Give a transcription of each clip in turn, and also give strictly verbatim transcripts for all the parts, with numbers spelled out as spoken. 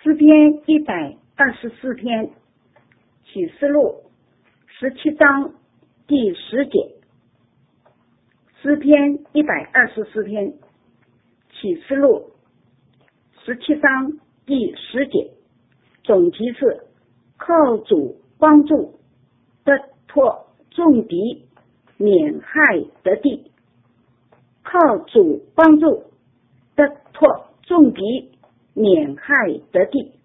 诗篇一百二十四篇启示录十七章第十节，诗篇一百二十四篇启示录十七章第十节，总题是靠主帮助得脱众敌，免害得地。靠主帮助得脱众敌，免害得地。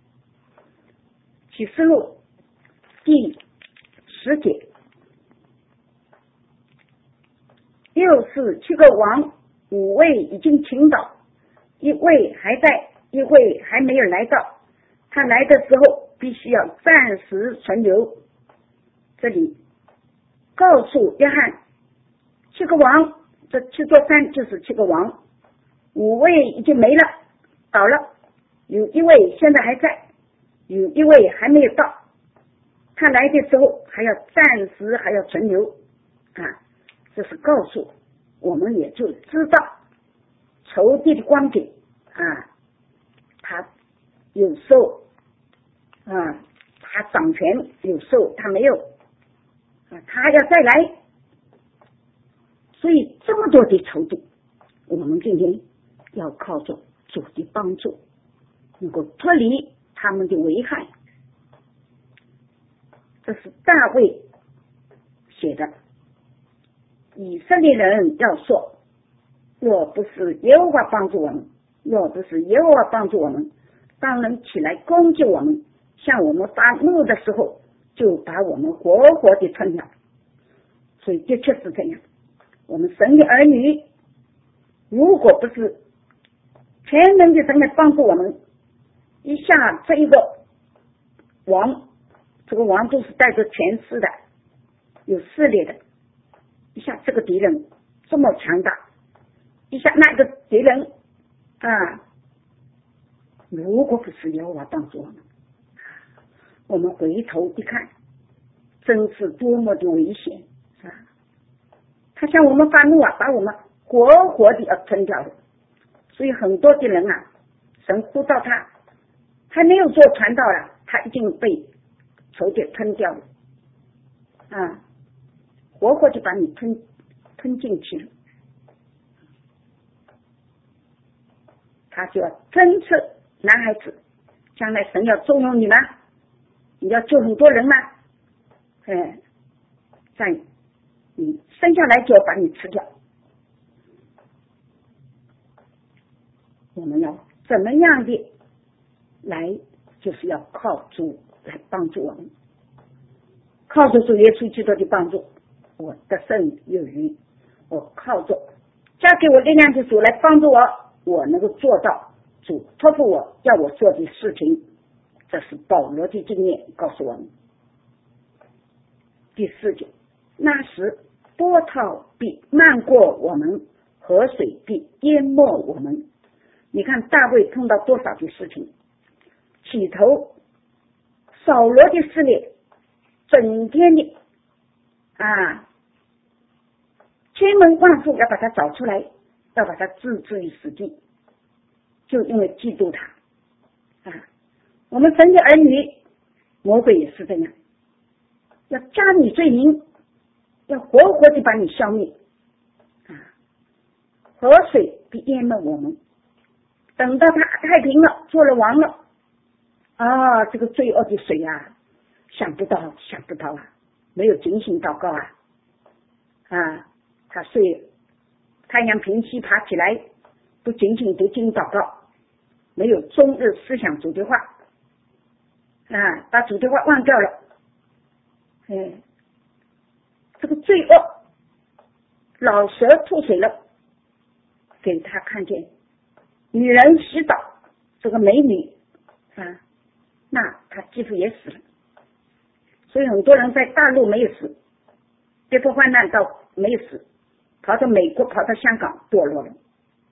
启示录第十节，又是七个王，五位已经倾倒，一位还在，一位还没有来到。他来的时候必须要暂时存留。这里告诉约翰，七个王，这七座山就是七个王，五位已经没了，倒了，有一位现在还在，有一位还没有到。他来的时候还要暂时还要存留啊，这是告诉我们，也就知道仇敌的光景啊，他有时候啊他掌权，有时候他没有啊，他要再来。所以这么多的仇敌，我们今天要靠着主的帮助，能够脱离他们的危害。这是大卫写的，以色列人要说，若不是耶和华帮助我们，若不是耶和华帮助我们，当人起来攻击我们，向我们发怒的时候，就把我们活活的吞了。所以的确是这样，我们神的儿女，如果不是全能的神来帮助我们，一下这一个王，这个王都是带着权势的，有势力的，一下这个敌人这么强大，一下那个敌人啊，如果不是耶和华帮助我们，我们回头一看，真是多么的危险啊！他向我们发怒啊，把我们活活的要吞掉的。所以很多的人啊，神呼召他，还没有做传道了，他已经被仇敌吞掉了啊，活活就把你吞吞进去了。他就要针刺男孩子，将来神要重用你吗？你要救很多人吗？哎，在你生下来就要把你吃掉。我们要怎么样的来，就是要靠主来帮助我们，靠着主耶稣基督的帮助，我得胜有余。我靠着加给我力量的主来帮助我，我能够做到主托付我要我做的事情。这是保罗的经验告诉我们。第四节，那时波涛必漫过我们，河水必淹没我们。你看大卫碰到多少的事情，起头扫罗的势力整天的啊千门万户要把他找出来，要把他置之于死地，就因为嫉妒他啊。我们神的儿女，魔鬼也是这样，要加你罪名，要活活的把你消灭啊！河水必淹没我们，等到他太平了，做了王了啊，这个罪恶的水啊，想不到想不到啊，没有警醒祷告啊啊，他睡太阳平西爬起来，不警醒读经祷告，没有终日思想主的话啊，把主的话忘掉了。哎，这个罪恶老蛇吐水了，给他看见女人洗澡，这个美女啊，那他几乎也死了。所以很多人在大陆没有死，跌破患难到没有死，跑到美国跑到香港堕落了。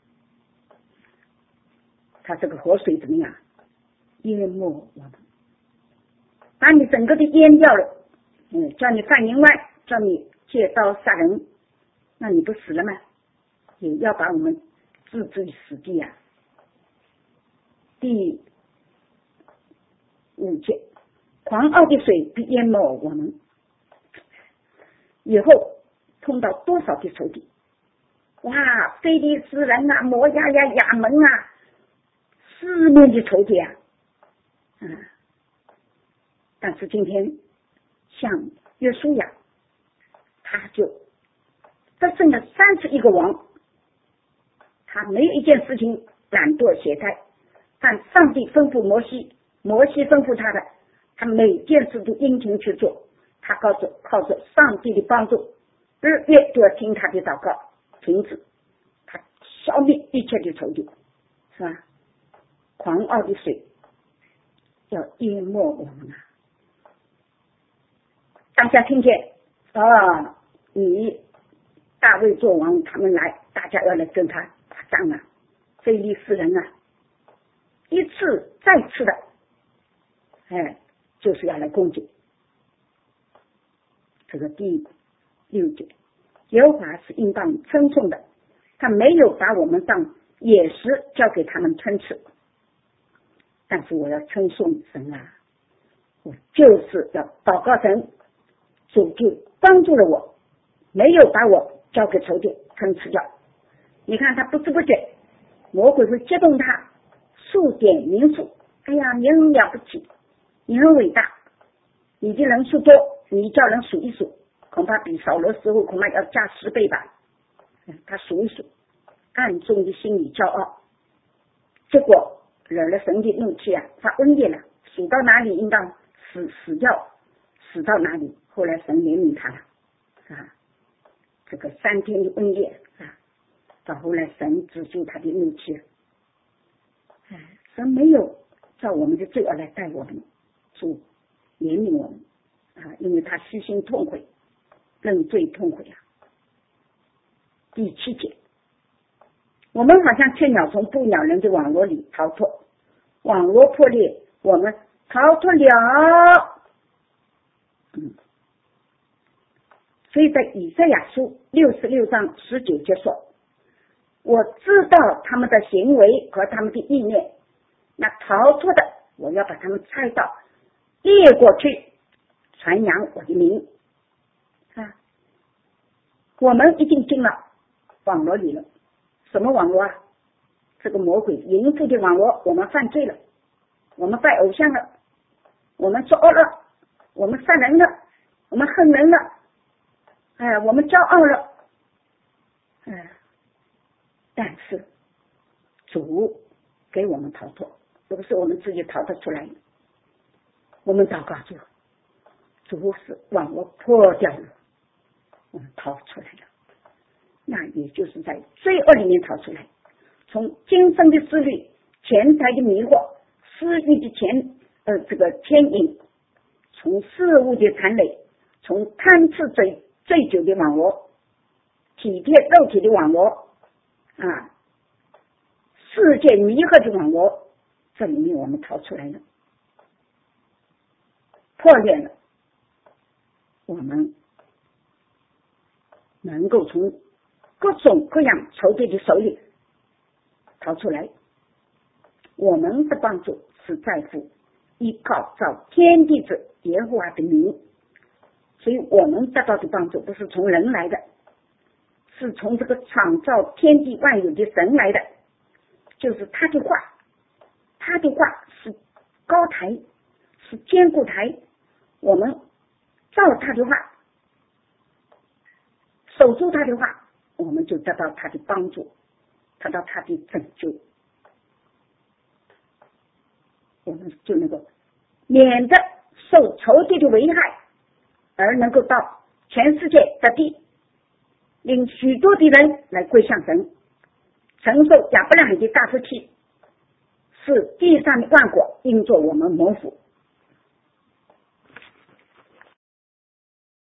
他这个河水怎么样？淹没我们，把你整个的淹掉了。嗯，叫你犯淫外，叫你借刀杀人，那你不死了吗？也要把我们置之于死地啊。第五节，狂傲的水必淹没我们。以后碰到多少的仇敌，哇，非利士人啊，摩押呀，亚门啊，四面的仇敌啊，嗯，但是今天像约书亚，他就得胜了三十一个王，他没有一件事情懒惰懈怠，但上帝吩咐摩西，摩西吩咐他的，他每件事都殷勤去做，他靠着靠着上帝的帮助，日夜都要听他的祷告，停止，他消灭一切的仇敌，是吧？狂傲的水要淹没我们啊！大家听见啊，你大卫做王，他们来，大家要来跟他打仗啊！非利士人啊，一次再次的，哎，就是要来攻击。这个第六节，耶和华是应当称颂的，他没有把我们当野食交给他们吞吃。但是我要称颂神啊，我就是要祷告神，主就帮助了我，没有把我交给仇敌吞吃掉。你看他不知不觉，魔鬼会激动他数点名数，哎呀，你很了不起，你很伟大，你的人数多，你叫人数一数，恐怕比扫罗时候恐怕要加十倍吧。他数一数，暗中的心里骄傲，结果惹了神的怒气啊，发瘟疫了，数到哪里应当死死掉，死到哪里。后来神怜悯他了啊，这个三天的瘟疫啊，到后来神止住他的怒气。哎，神没有照我们的罪恶来待我们，主怜悯我们啊，因为他虚心痛悔，认罪痛悔啊。第七节，我们好像雀鸟从捕鸟人的网络里逃脱，网络破裂，我们逃脱了。嗯，所以在以赛亚书六十六章十九节说，我知道他们的行为和他们的意念，那逃脱的我要把他们猜到列过去，传扬我的名啊。我们已经进了网络里了，什么网络啊？这个魔鬼淫妇的网络，我们犯罪了，我们拜偶像了，我们作恶了，我们杀人了，我们恨人了，哎，我们骄傲了，哎，但是主给我们逃脱，这不是我们自己逃得出来的。我们祷告主，主是网络破掉了，我们逃出来了，那也就是在罪恶里面逃出来，从今生的思虑、钱财的迷惑、私欲的钱呃这个牵引，从事物的残累，从贪吃醉醉酒的网络，体贴肉体的网络啊，世界迷惑的网络，这里面我们逃出来了，破裂了，我们能够从各种各样仇敌的手里逃出来。我们的帮助是在乎依靠造天地之耶和华的名，所以我们得到的帮助不是从人来的，是从这个创造天地万有的神来的，就是他的话，他的话是高台，是坚固台，我们照他的话，守住他的话，我们就得到他的帮助，得到他的拯救，我们就能够免得受仇敌的危害，而能够到全世界各地，令许多的人来归向神，承受亚伯拉罕的大福气，使地上的万国因着我们蒙福。